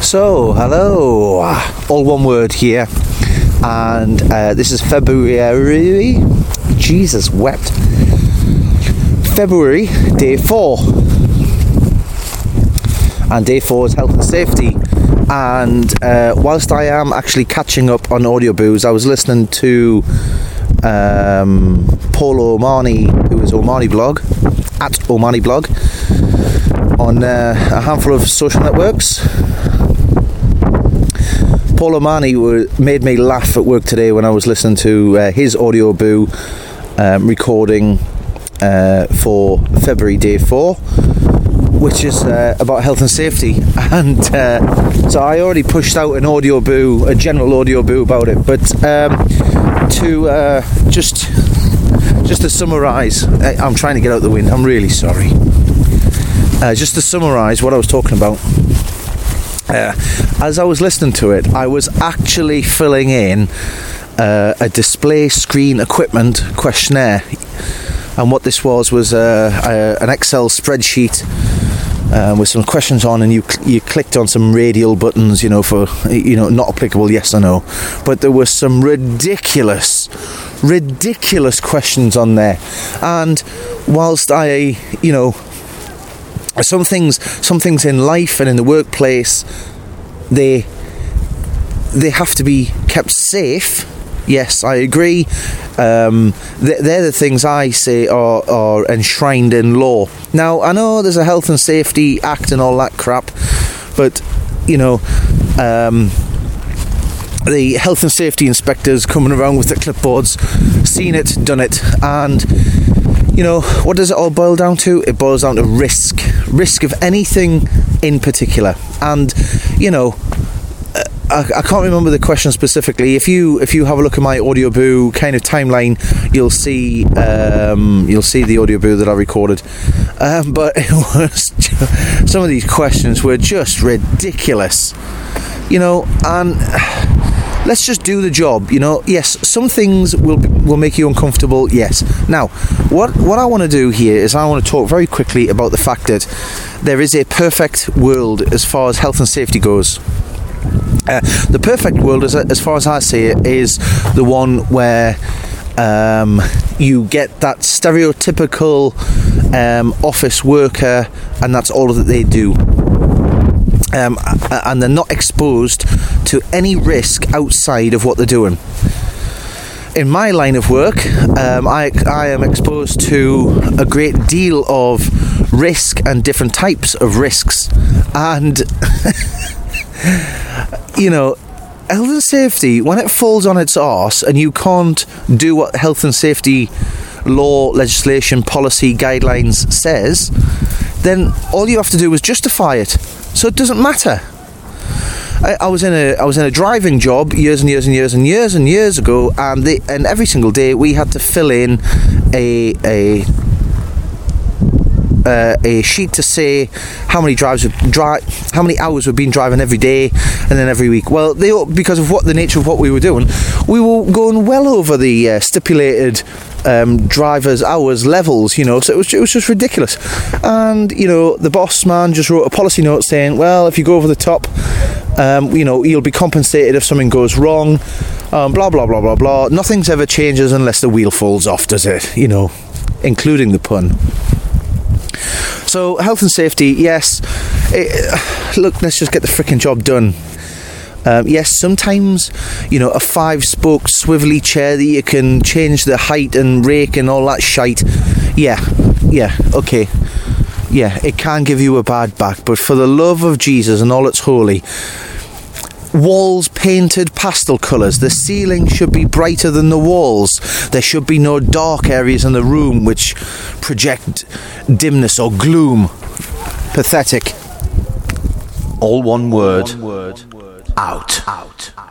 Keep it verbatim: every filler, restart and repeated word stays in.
So, hello, all one word here, and uh, this is February, Jesus wept, February, day four, and day four is health and safety, and uh, whilst I am actually catching up on audio booze, I was listening to um, Paul O'Mahony, who is O'Mahony Blog, at O'Mahony Blog, on uh, a handful of social networks. Paul O'Mahony made me laugh at work today when I was listening to uh, his audio boo um, recording uh, for February day four, which is uh, about health and safety. And uh, so I already pushed out an audio boo, a general audio boo about it. But um, to uh, just just to summarise, I'm trying to get out the wind. I'm really sorry. Uh, just to summarise what I was talking about. Uh, as I was listening to it, I was actually filling in uh, a display screen equipment questionnaire, and what this was was uh, a, an Excel spreadsheet uh, with some questions on, and you you clicked on some radial buttons, you know, for, you know, not applicable, yes or no. But there were some ridiculous, ridiculous questions on there, and whilst I, you know. Some things, some things in life and in the workplace, they they have to be kept safe. Yes, I agree. Um, they're the things I say are, are enshrined in law. Now, I know there's a Health and Safety Act and all that crap, but you know, um, the health and safety inspectors coming around with the clipboards, seen it, done it, and. You know, what does it all boil down to? It boils down to risk. Risk of anything in particular. And, you know, I, I can't remember the question specifically. If you if you have a look at my audio boo kind of timeline, you'll see um, you'll see the audio boo that I recorded. Um, but it was just, some of these questions were just ridiculous. You know, and let's just do the job, you know. Yes, some things will will make you uncomfortable, yes. Now, what what I want to do here is I want to talk very quickly about the fact that there is a perfect world as far as health and safety goes. Uh, the perfect world, as, as far as I see it, is the one where um, you get that stereotypical um, office worker, and that's all that they do. Um, and they're not exposed to any risk outside of what they're doing. In my line of work, um, I, I am exposed to a great deal of risk and different types of risks. And, you know, health and safety, when it falls on its arse and you can't do what health and safety law, legislation, policy, guidelines says, then all you have to do is justify it. So it doesn't matter. I, I was in a I was in a driving job years and years and years and years and years ago, and they, and every single day we had to fill in a a uh, a sheet to say how many drives dri- how many hours we've been driving every day, and then every week. Well, they because of what the nature of what we were doing, we were going well over the uh, stipulated um, drivers' hours levels, you know. So it was it was just ridiculous. And you know, the boss man just wrote a policy note saying, well, if you go over the top, um, you know, you'll be compensated if something goes wrong. Um, blah blah blah blah blah. Nothing's ever changes unless the wheel falls off, does it? You know, including the pun. So, health and safety, yes. It, look, let's just get the frickin' job done. Um, yes, sometimes, you know, a five-spoke swivelly chair that you can change the height and rake and all that shite. Yeah, yeah, okay. Yeah, it can give you a bad back, but for the love of Jesus and all that's holy, walls painted pastel colours. The ceiling should be brighter than the walls. There should be no dark areas in the room which project dimness or gloom. Pathetic. All one word. All one word. Out. Out.